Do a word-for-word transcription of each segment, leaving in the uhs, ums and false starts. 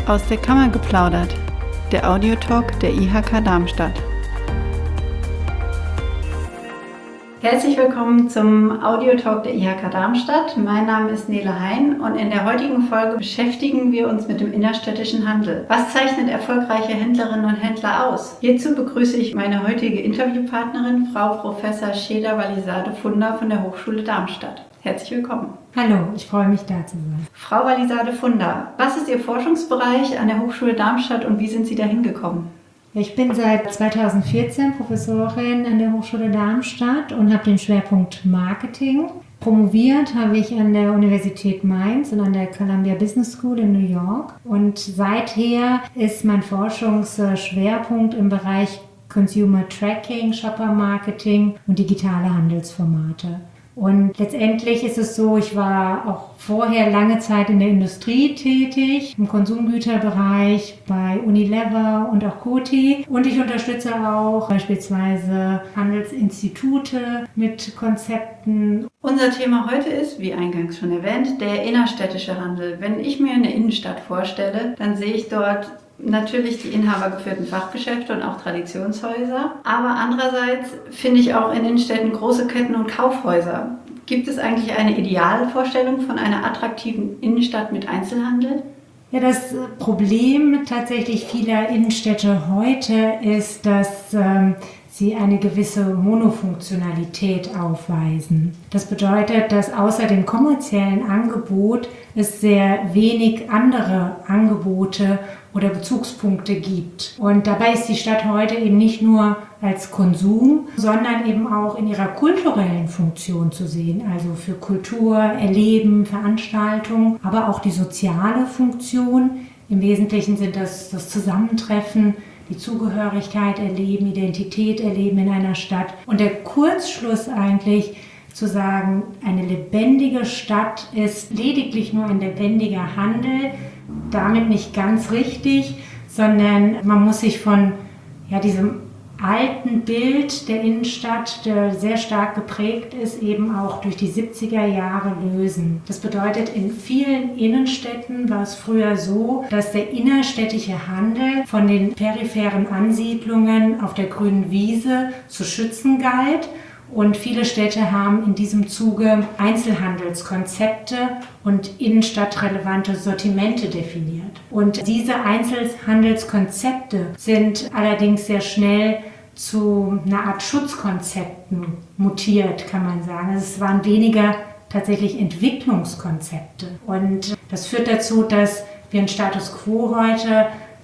Aus der Kammer geplaudert, der Audiotalk der I H K Darmstadt. Herzlich willkommen zum Audiotalk der I H K Darmstadt. Mein Name ist Nele Hein und in der heutigen Folge beschäftigen wir uns mit dem innerstädtischen Handel. Was zeichnet erfolgreiche Händlerinnen und Händler aus? Hierzu begrüße ich meine heutige Interviewpartnerin, Frau Professor Seda Walisade Funder von der Hochschule Darmstadt. Herzlich willkommen. Hallo, ich freue mich, da zu sein. Frau Walisade Funder, was ist Ihr Forschungsbereich an der Hochschule Darmstadt und wie sind Sie dahin gekommen? Ich bin seit zweitausendvierzehn Professorin an der Hochschule Darmstadt und habe den Schwerpunkt Marketing. Promoviert habe ich an der Universität Mainz und an der Columbia Business School in New York. Und seither ist mein Forschungsschwerpunkt im Bereich Consumer Tracking, Shopper Marketing und digitale Handelsformate. Und letztendlich ist es so, ich war auch vorher lange Zeit in der Industrie tätig, im Konsumgüterbereich bei Unilever und auch Coty. Und ich unterstütze auch beispielsweise Handelsinstitute mit Konzepten. Unser Thema heute ist, wie eingangs schon erwähnt, der innerstädtische Handel. Wenn ich mir eine Innenstadt vorstelle, dann sehe ich dort natürlich die inhabergeführten Fachgeschäfte und auch Traditionshäuser. Aber andererseits finde ich auch in Innenstädten große Ketten und Kaufhäuser. Gibt es eigentlich eine Idealvorstellung von einer attraktiven Innenstadt mit Einzelhandel? Ja, das Problem tatsächlich vieler Innenstädte heute ist, dass ähm, sie eine gewisse Monofunktionalität aufweisen. Das bedeutet, dass außer dem kommerziellen Angebot es sehr wenig andere Angebote oder Bezugspunkte gibt. Und dabei ist die Stadt heute eben nicht nur als Konsum, sondern eben auch in ihrer kulturellen Funktion zu sehen, also für Kultur, Erleben, Veranstaltung, aber auch die soziale Funktion. Im Wesentlichen sind das das Zusammentreffen, die Zugehörigkeit erleben, Identität erleben in einer Stadt. Und der Kurzschluss eigentlich zu sagen, eine lebendige Stadt ist lediglich nur ein lebendiger Handel, damit nicht ganz richtig, sondern man muss sich von ja, diesem alten Bild der Innenstadt, der sehr stark geprägt ist, eben auch durch die siebziger Jahre lösen. Das bedeutet, in vielen Innenstädten war es früher so, dass der innerstädtische Handel von den peripheren Ansiedlungen auf der grünen Wiese zu schützen galt. Und viele Städte haben in diesem Zuge Einzelhandelskonzepte und innenstadtrelevante Sortimente definiert. Und diese Einzelhandelskonzepte sind allerdings sehr schnell zu einer Art Schutzkonzepten mutiert, kann man sagen. Also es waren weniger tatsächlich Entwicklungskonzepte. Und das führt dazu, dass wir einen Status quo heute,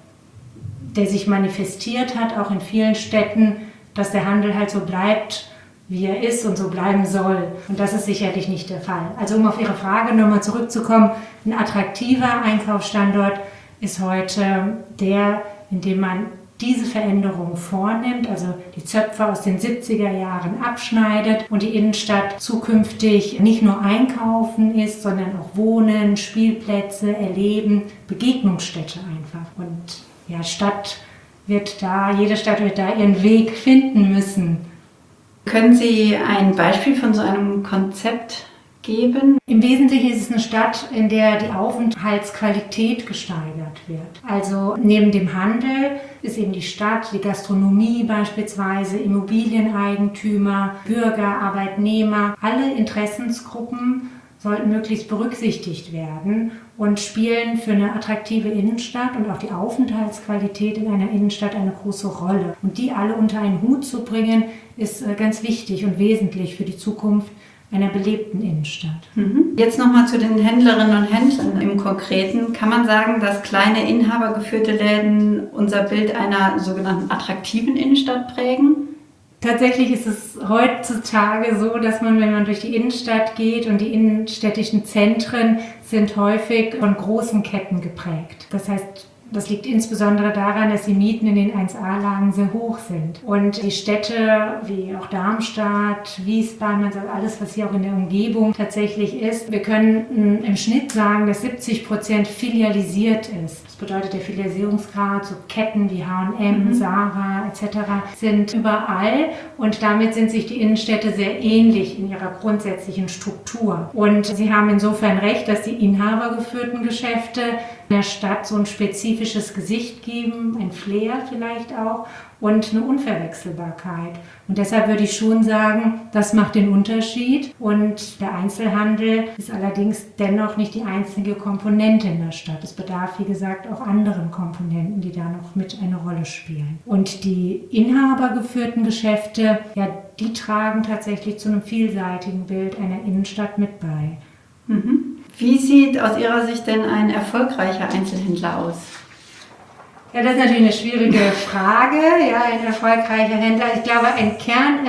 der sich manifestiert hat, auch in vielen Städten, dass der Handel halt so bleibt, wie er ist und so bleiben soll. Und das ist sicherlich nicht der Fall. Also um auf Ihre Frage nochmal zurückzukommen, ein attraktiver Einkaufsstandort ist heute der, in dem man diese Veränderung vornimmt, also die Zöpfe aus den siebziger Jahren abschneidet und die Innenstadt zukünftig nicht nur einkaufen ist, sondern auch Wohnen, Spielplätze, Erleben, Begegnungsstätte einfach. Und ja, Stadt wird da, jede Stadt wird da ihren Weg finden müssen. Können Sie ein Beispiel von so einem Konzept geben? Im Wesentlichen ist es eine Stadt, in der die Aufenthaltsqualität gesteigert wird. Also neben dem Handel ist eben die Stadt, die Gastronomie beispielsweise, Immobilieneigentümer, Bürger, Arbeitnehmer, alle Interessensgruppen sollten möglichst berücksichtigt werden und spielen für eine attraktive Innenstadt und auch die Aufenthaltsqualität in einer Innenstadt eine große Rolle. Und die alle unter einen Hut zu bringen, ist ganz wichtig und wesentlich für die Zukunft einer belebten Innenstadt. Jetzt nochmal zu den Händlerinnen und Händlern im Konkreten. Kann man sagen, dass kleine inhabergeführte Läden unser Bild einer sogenannten attraktiven Innenstadt prägen? Tatsächlich ist es heutzutage so, dass man, wenn man durch die Innenstadt geht und die innenstädtischen Zentren sind häufig von großen Ketten geprägt. Das heißt, das liegt insbesondere daran, dass die Mieten in den eins A-Lagen sehr hoch sind. Und die Städte wie auch Darmstadt, Wiesbaden, also alles, was hier auch in der Umgebung tatsächlich ist, wir können im Schnitt sagen, dass siebzig Prozent filialisiert ist. Das bedeutet, der Filialisierungsgrad, so Ketten wie H und M, mhm. Zara et cetera sind überall und damit sind sich die Innenstädte sehr ähnlich in ihrer grundsätzlichen Struktur. Und Sie haben insofern recht, dass die inhabergeführten Geschäfte der Stadt so ein spezifisches Gesicht geben, ein Flair vielleicht auch und eine Unverwechselbarkeit. Und deshalb würde ich schon sagen, das macht den Unterschied. Und der Einzelhandel ist allerdings dennoch nicht die einzige Komponente in der Stadt. Es bedarf, wie gesagt, auch anderen Komponenten, die da noch mit eine Rolle spielen. Und die inhabergeführten Geschäfte, ja, die tragen tatsächlich zu einem vielseitigen Bild einer Innenstadt mit bei. Mhm. Wie sieht aus Ihrer Sicht denn ein erfolgreicher Einzelhändler aus? Ja, das ist natürlich eine schwierige Frage. Ja, ein erfolgreicher Händler. Ich glaube, ein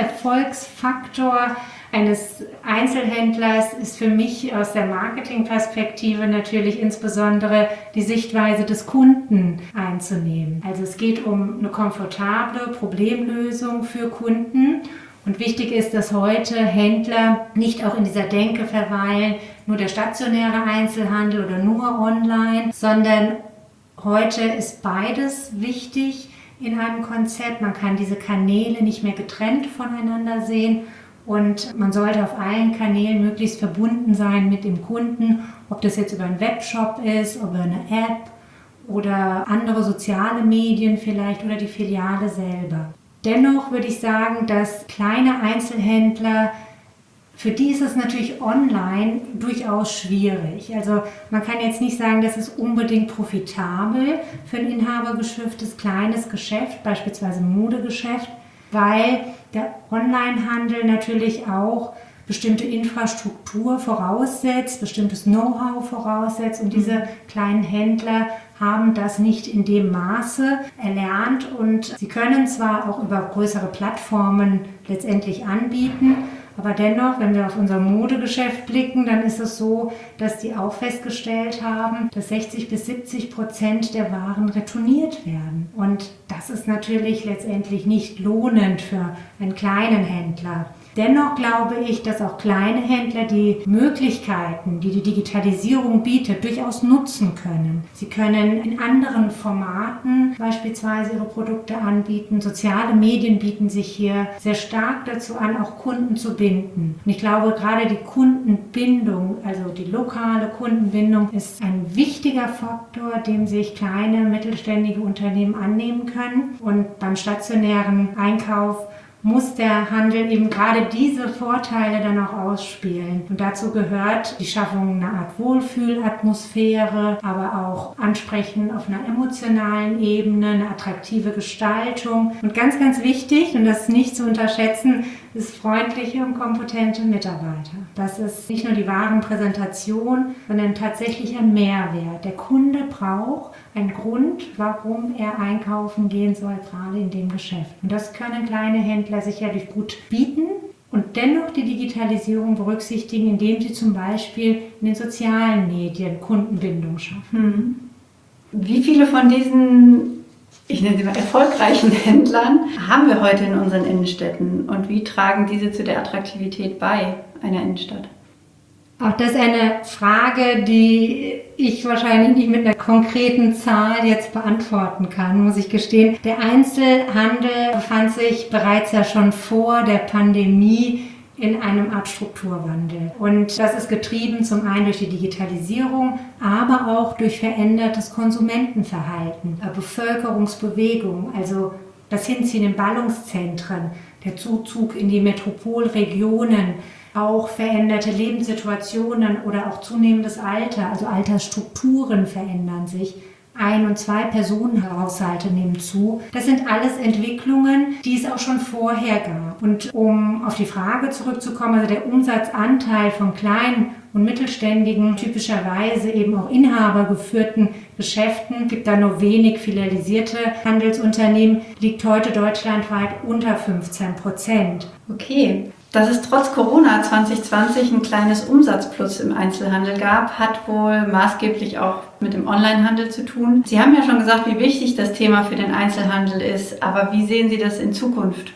Kernerfolgsfaktor eines Einzelhändlers ist für mich aus der Marketingperspektive natürlich insbesondere die Sichtweise des Kunden einzunehmen. Also es geht um eine komfortable Problemlösung für Kunden. Und wichtig ist, dass heute Händler nicht auch in dieser Denke verweilen, nur der stationäre Einzelhandel oder nur online, sondern heute ist beides wichtig in einem Konzept. Man kann diese Kanäle nicht mehr getrennt voneinander sehen und man sollte auf allen Kanälen möglichst verbunden sein mit dem Kunden, ob das jetzt über einen Webshop ist, über eine App oder andere soziale Medien vielleicht oder die Filiale selber. Dennoch würde ich sagen, dass kleine Einzelhändler, für die ist es natürlich online durchaus schwierig. Also man kann jetzt nicht sagen, das ist unbedingt profitabel für ein inhabergeführtes kleines Geschäft, beispielsweise ein Modegeschäft, weil der Onlinehandel natürlich auch bestimmte Infrastruktur voraussetzt, bestimmtes Know-how voraussetzt und diese kleinen Händler haben das nicht in dem Maße erlernt und sie können zwar auch über größere Plattformen letztendlich anbieten, aber dennoch, wenn wir auf unser Modegeschäft blicken, dann ist es so, dass die auch festgestellt haben, dass sechzig bis siebzig Prozent der Waren retourniert werden. Und das ist natürlich letztendlich nicht lohnend für einen kleinen Händler. Dennoch glaube ich, dass auch kleine Händler die Möglichkeiten, die die Digitalisierung bietet, durchaus nutzen können. Sie können in anderen Formaten beispielsweise ihre Produkte anbieten. Soziale Medien bieten sich hier sehr stark dazu an, auch Kunden zu binden. Und ich glaube, gerade die Kundenbindung, also die lokale Kundenbindung, ist ein wichtiger Faktor, dem sich kleine, mittelständige Unternehmen annehmen können. Und beim stationären Einkauf muss der Handel eben gerade diese Vorteile dann auch ausspielen. Und dazu gehört die Schaffung einer Art Wohlfühlatmosphäre, aber auch Ansprechen auf einer emotionalen Ebene, eine attraktive Gestaltung. Und ganz, ganz wichtig, und das nicht zu unterschätzen, ist freundliche und kompetente Mitarbeiter. Das ist nicht nur die Warenpräsentation, sondern tatsächlich ein Mehrwert. Der Kunde braucht einen Grund, warum er einkaufen gehen soll, gerade in dem Geschäft. Und das können kleine Händler sicherlich gut bieten und dennoch die Digitalisierung berücksichtigen, indem sie zum Beispiel in den sozialen Medien Kundenbindung schaffen. Wie viele von diesen, ich nenne sie mal erfolgreichen Händlern, haben wir heute in unseren Innenstädten und wie tragen diese zu der Attraktivität bei einer Innenstadt? Auch das ist eine Frage, die ich wahrscheinlich nicht mit einer konkreten Zahl jetzt beantworten kann, muss ich gestehen. Der Einzelhandel befand sich bereits ja schon vor der Pandemie in einem Art Strukturwandel. Und das ist getrieben zum einen durch die Digitalisierung, aber auch durch verändertes Konsumentenverhalten, Bevölkerungsbewegung, also das Hinziehen in Ballungszentren, der Zuzug in die Metropolregionen, auch veränderte Lebenssituationen oder auch zunehmendes Alter, also Altersstrukturen verändern sich. Ein- und Zwei-Personen-Haushalte nehmen zu. Das sind alles Entwicklungen, die es auch schon vorher gab. Und um auf die Frage zurückzukommen, also der Umsatzanteil von kleinen und mittelständigen, typischerweise eben auch inhabergeführten Geschäften, gibt da nur wenig filialisierte Handelsunternehmen, liegt heute deutschlandweit unter fünfzehn Prozent. Okay. Dass es trotz Corona zwanzig zwanzig ein kleines Umsatzplus im Einzelhandel gab, hat wohl maßgeblich auch mit dem Onlinehandel zu tun. Sie haben ja schon gesagt, wie wichtig das Thema für den Einzelhandel ist, aber wie sehen Sie das in Zukunft?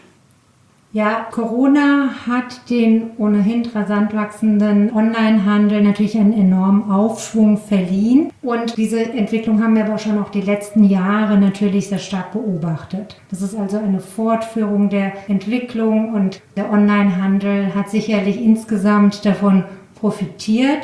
Ja, Corona hat den ohnehin rasant wachsenden Onlinehandel natürlich einen enormen Aufschwung verliehen. Und diese Entwicklung haben wir aber schon auch die letzten Jahre natürlich sehr stark beobachtet. Das ist also eine Fortführung der Entwicklung und der Onlinehandel hat sicherlich insgesamt davon profitiert.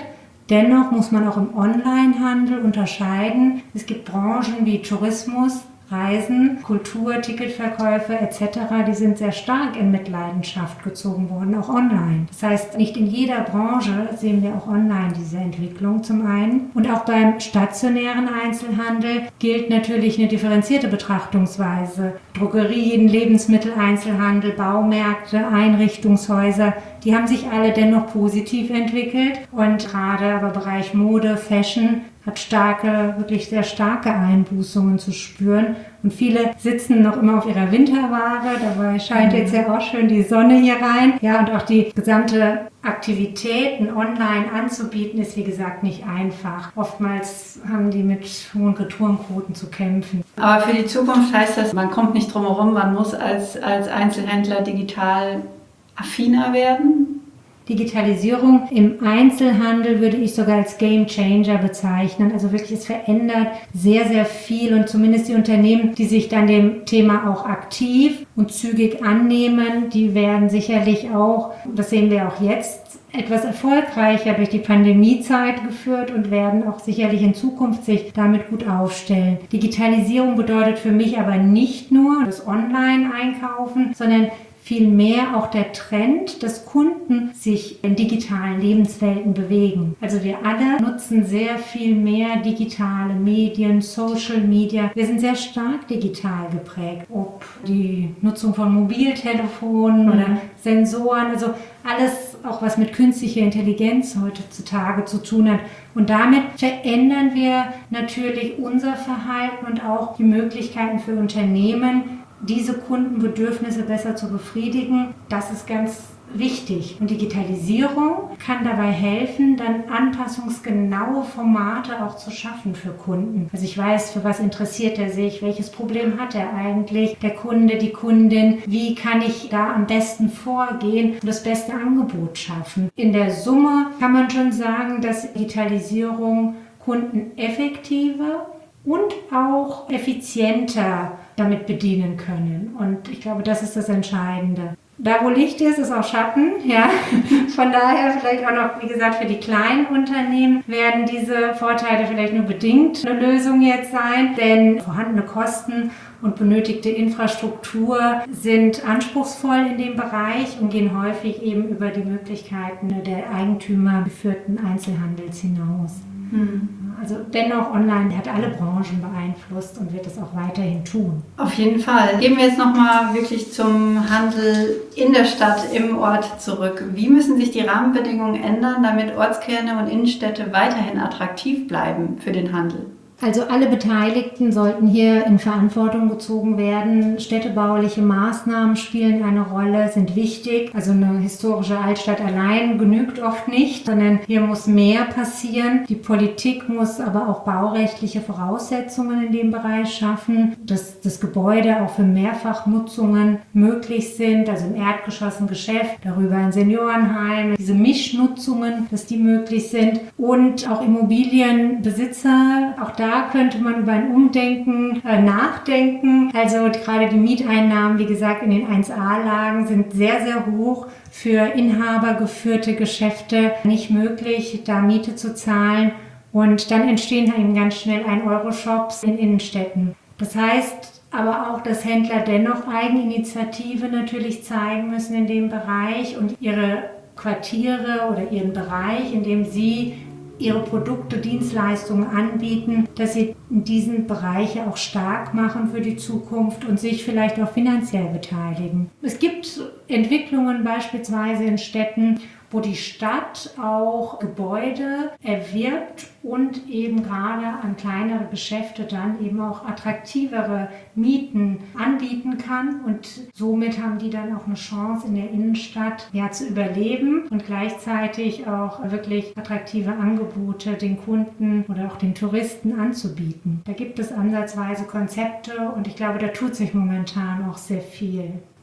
Dennoch muss man auch im Onlinehandel unterscheiden. Es gibt Branchen wie Tourismus, Reisen, Kultur, Ticketverkäufe et cetera, die sind sehr stark in Mitleidenschaft gezogen worden, auch online. Das heißt, nicht in jeder Branche sehen wir auch online diese Entwicklung zum einen. Und auch beim stationären Einzelhandel gilt natürlich eine differenzierte Betrachtungsweise. Drogerien, Lebensmitteleinzelhandel, Baumärkte, Einrichtungshäuser, die haben sich alle dennoch positiv entwickelt. Und gerade aber Bereich Mode, Fashion hat starke, wirklich sehr starke Einbußungen zu spüren. Und viele sitzen noch immer auf ihrer Winterware. Dabei scheint jetzt ja auch schön die Sonne hier rein. Ja, und auch die gesamte Aktivitäten online anzubieten, ist wie gesagt nicht einfach. Oftmals haben die mit hohen Retourenquoten zu kämpfen. Aber für die Zukunft heißt das, man kommt nicht drum herum, man muss als, als Einzelhändler digital affiner werden? Digitalisierung im Einzelhandel würde ich sogar als Game Changer bezeichnen. Also wirklich, es verändert sehr, sehr viel und zumindest die Unternehmen, die sich dann dem Thema auch aktiv und zügig annehmen, die werden sicherlich auch, das sehen wir auch jetzt, etwas erfolgreicher durch die Pandemiezeit geführt und werden auch sicherlich in Zukunft sich damit gut aufstellen. Digitalisierung bedeutet für mich aber nicht nur das Online-Einkaufen, sondern vielmehr auch der Trend, dass Kunden sich in digitalen Lebenswelten bewegen. Also wir alle nutzen sehr viel mehr digitale Medien, Social Media. Wir sind sehr stark digital geprägt. Ob die Nutzung von Mobiltelefonen oder Sensoren, also alles auch was mit künstlicher Intelligenz heutzutage zu tun hat. Und damit verändern wir natürlich unser Verhalten und auch die Möglichkeiten für Unternehmen, diese Kundenbedürfnisse besser zu befriedigen. Das ist ganz wichtig. Und Digitalisierung kann dabei helfen, dann anpassungsgenaue Formate auch zu schaffen für Kunden. Also ich weiß, für was interessiert er sich, welches Problem hat er eigentlich, der Kunde, die Kundin, wie kann ich da am besten vorgehen und das beste Angebot schaffen. In der Summe kann man schon sagen, dass Digitalisierung Kunden effektiver und auch effizienter damit bedienen können. Und ich glaube, das ist das Entscheidende. Da, wo Licht ist, ist auch Schatten. Ja. Von daher vielleicht auch noch, wie gesagt, für die kleinen Unternehmen werden diese Vorteile vielleicht nur bedingt eine Lösung jetzt sein, denn vorhandene Kosten und benötigte Infrastruktur sind anspruchsvoll in dem Bereich und gehen häufig eben über die Möglichkeiten der eigentümergeführten Einzelhandels hinaus. Hm. Also dennoch, online hat alle Branchen beeinflusst und wird es auch weiterhin tun. Auf jeden Fall. Gehen wir jetzt nochmal wirklich zum Handel in der Stadt, im Ort zurück. Wie müssen sich die Rahmenbedingungen ändern, damit Ortskerne und Innenstädte weiterhin attraktiv bleiben für den Handel? Also alle Beteiligten sollten hier in Verantwortung gezogen werden. Städtebauliche Maßnahmen spielen eine Rolle, sind wichtig. Also eine historische Altstadt allein genügt oft nicht, sondern hier muss mehr passieren. Die Politik muss aber auch baurechtliche Voraussetzungen in dem Bereich schaffen, dass das Gebäude auch für Mehrfachnutzungen möglich sind, also im Erdgeschoss ein Geschäft, darüber ein Seniorenheim, diese Mischnutzungen, dass die möglich sind und auch Immobilienbesitzer, auch da Da könnte man über ein Umdenken äh, nachdenken. Also gerade die Mieteinnahmen, wie gesagt, in den eins A-Lagen sind sehr, sehr hoch. Für inhabergeführte Geschäfte nicht möglich, da Miete zu zahlen. Und dann entstehen eben ganz schnell ein-Euro-Shops in Innenstädten. Das heißt aber auch, dass Händler dennoch Eigeninitiative natürlich zeigen müssen in dem Bereich und ihre Quartiere oder ihren Bereich, in dem sie ihre Produkte, Dienstleistungen anbieten, dass sie in diesen Bereichen auch stark machen für die Zukunft und sich vielleicht auch finanziell beteiligen. Es gibt Entwicklungen beispielsweise in Städten, wo die Stadt auch Gebäude erwirbt und eben gerade an kleinere Geschäfte dann eben auch attraktivere Mieten anbieten kann. Und somit haben die dann auch eine Chance in der Innenstadt ja, zu überleben und gleichzeitig auch wirklich attraktive Angebote den Kunden oder auch den Touristen anzubieten. Da gibt es ansatzweise Konzepte und ich glaube, da tut sich momentan auch sehr viel.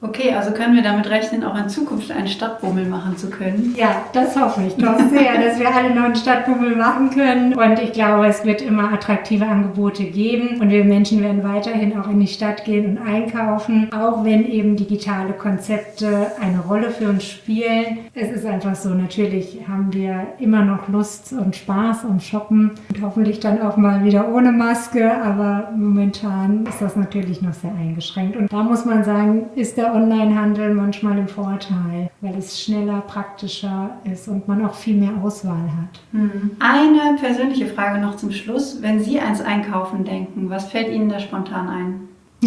Okay, also können wir damit rechnen, auch in Zukunft einen Stadtbummel machen zu können? Ja, das hoffe ich doch sehr, dass wir alle noch einen Stadtbummel machen können. Und ich glaube, es wird immer attraktive Angebote geben. Und wir Menschen werden weiterhin auch in die Stadt gehen und einkaufen, auch wenn eben digitale Konzepte eine Rolle für uns spielen. Es ist einfach so, natürlich haben wir immer noch Lust und Spaß am Shoppen und hoffentlich dann auch mal wieder ohne Maske. Aber momentan ist das natürlich noch sehr eingeschränkt. Und da muss man sagen, ist der Onlinehandel manchmal im Vorteil, weil es schneller, praktischer ist und man auch viel mehr Auswahl hat. Hm. Eine persönliche Frage noch zum Schluss. Wenn Sie ans Einkaufen denken, was fällt Ihnen da spontan ein?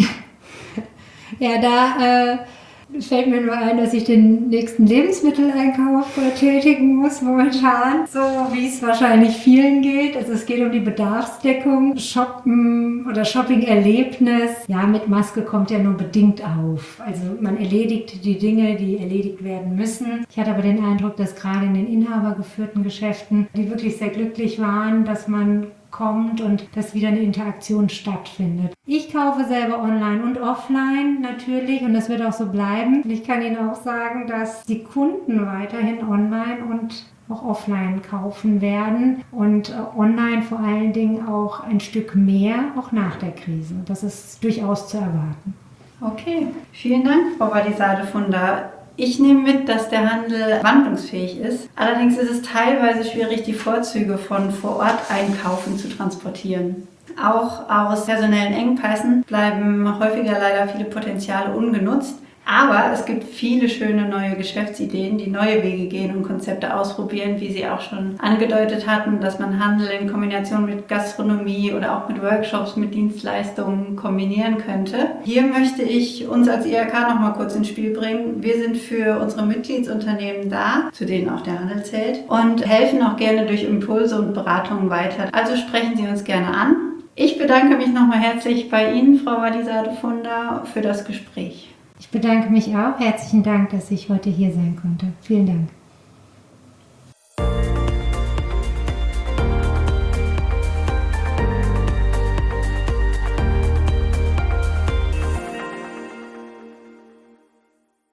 Ja, da äh, fällt mir nur ein, dass ich den nächsten Lebensmitteleinkauf äh, tätigen muss momentan. So wie es wahrscheinlich vielen geht. Also es geht um die Bedarfsdeckung, Shoppen oder Shopping-Erlebnis. Ja, mit Maske kommt ja nur bedingt auf. Also man erledigt die Dinge, die erledigt werden müssen. Ich hatte aber den Eindruck, dass gerade in den inhabergeführten Geschäften, die wirklich sehr glücklich waren, dass man kommt und dass wieder eine Interaktion stattfindet. Ich kaufe selber online und offline natürlich und das wird auch so bleiben. Und ich kann Ihnen auch sagen, dass die Kunden weiterhin online und auch offline kaufen werden und äh, online vor allen Dingen auch ein Stück mehr, auch nach der Krise. Das ist durchaus zu erwarten. Okay, vielen Dank, Frau Wadisade-Funder. Ich nehme mit, dass der Handel wandlungsfähig ist. Allerdings ist es teilweise schwierig, die Vorzüge von Vor-Ort-Einkaufen zu transportieren. Auch aus personellen Engpässen bleiben häufiger leider viele Potenziale ungenutzt. Aber es gibt viele schöne neue Geschäftsideen, die neue Wege gehen und Konzepte ausprobieren, wie Sie auch schon angedeutet hatten, dass man Handel in Kombination mit Gastronomie oder auch mit Workshops, mit Dienstleistungen kombinieren könnte. Hier möchte ich uns als I H K noch mal kurz ins Spiel bringen. Wir sind für unsere Mitgliedsunternehmen da, zu denen auch der Handel zählt, und helfen auch gerne durch Impulse und Beratungen weiter. Also sprechen Sie uns gerne an. Ich bedanke mich nochmal herzlich bei Ihnen, Frau Wadisade-Funder, für das Gespräch. Ich bedanke mich auch. Herzlichen Dank, dass ich heute hier sein konnte. Vielen Dank.